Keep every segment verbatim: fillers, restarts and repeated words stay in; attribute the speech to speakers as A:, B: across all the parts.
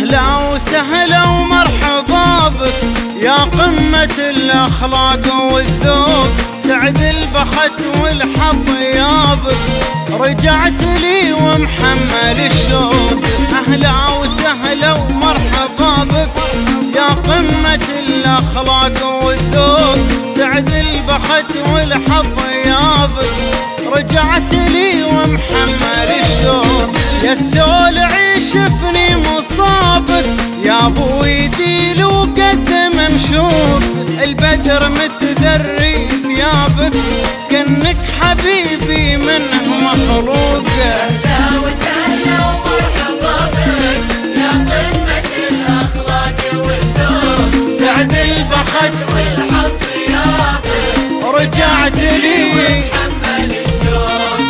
A: أهلا وسهلا ومرحبا بك يا قمة الأخلاق والذوق، سعد البخت والحظ يابك، رجعت لي ومحمل الشوق. أهلا وسهلا ومرحبا بك يا قمة الأخلاق والذوق، سعد البخت والحظ يابك، رجعت لي ومحمل الشوق. يا السول عيشفني مصابك يا ابو يديل وقد ممشوق، البدر متذري ثيابك كأنك حبيبي منه مخلوق.
B: أهلا وسهلا ومرحبا بك يا قمة الأخلاق والذوق،
A: سعد البخت
B: والحظ يابك،
A: رجعت لي
B: ومحمل الشوق.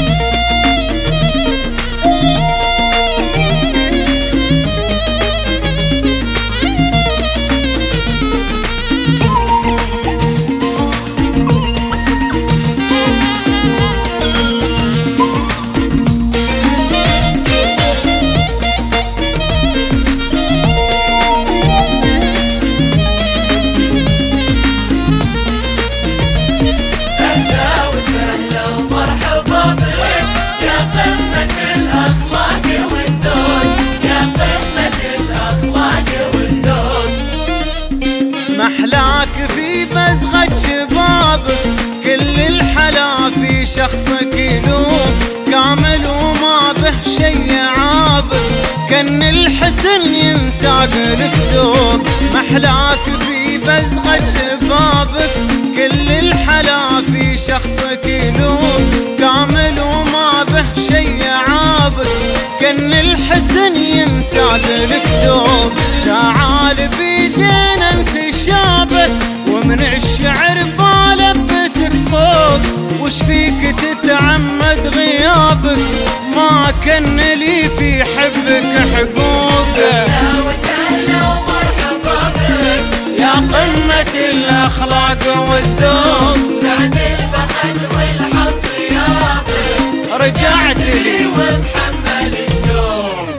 A: محلاك في بزغة شبابك، كل الحلا في شخصك يلوم، كامل وما به شي عابك، كان الحسن ينساق لك سوق. محلاك في بزغة شبابك، كل الحلا في شخصك يلوم، كامل وما به شي عابك، كان الحسن ينساق لك سوق. تعال بيدينا انتشابك ومن الشعر بلبسك طوق، وش فيك تتعمد غيابك ما كان لي في حبك حقوق.
B: أهلا وسهلا ومرحبا بك
A: يا قمة الأخلاق والذوق،
B: سعد البخت والحظ يابك،
A: رجعت لي
B: ومحمل الشوق.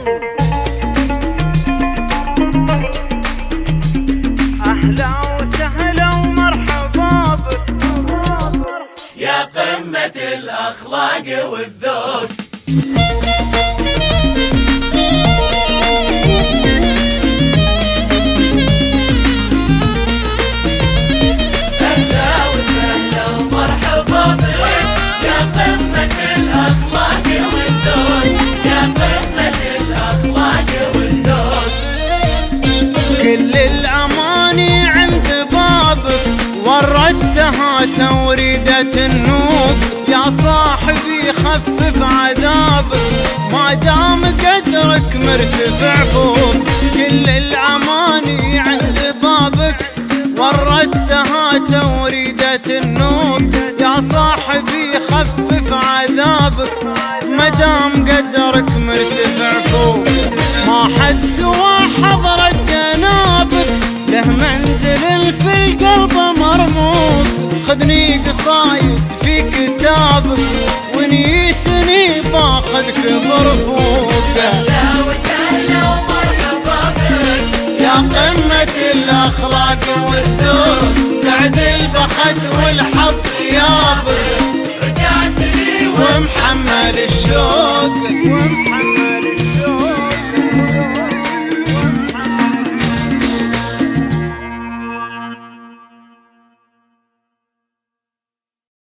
A: أهلا وسهلا ومرحبا بك
B: يا قمة الأخلاق والذوق. أهلا وسهلا ومرحبا بك يا قمة الأخلاق والذوق، يا قمة الأخلاق والذوق.
A: كل الأماني عند بابك وردتها توريدة النوق، يا صاحبي خفف عذابك ما دام قدرك مرتفع فوق. كل الأماني عند بابك وردتها توريدة النوق، يا صاحبي خفف عذابك ما دام قدرك مرتفع فوق. ما حد سوى حضرة جنابك له منزل في القلب مرموق، خذني قصايد في كتابك ونيتني باخذك برفوق.
B: أهلا وسهلا ومرحبا بك
A: يا قمة الأخلاق والذوق، سعد البخت والحظ يابك،
B: رجعت لي
A: ومحمل الشوق.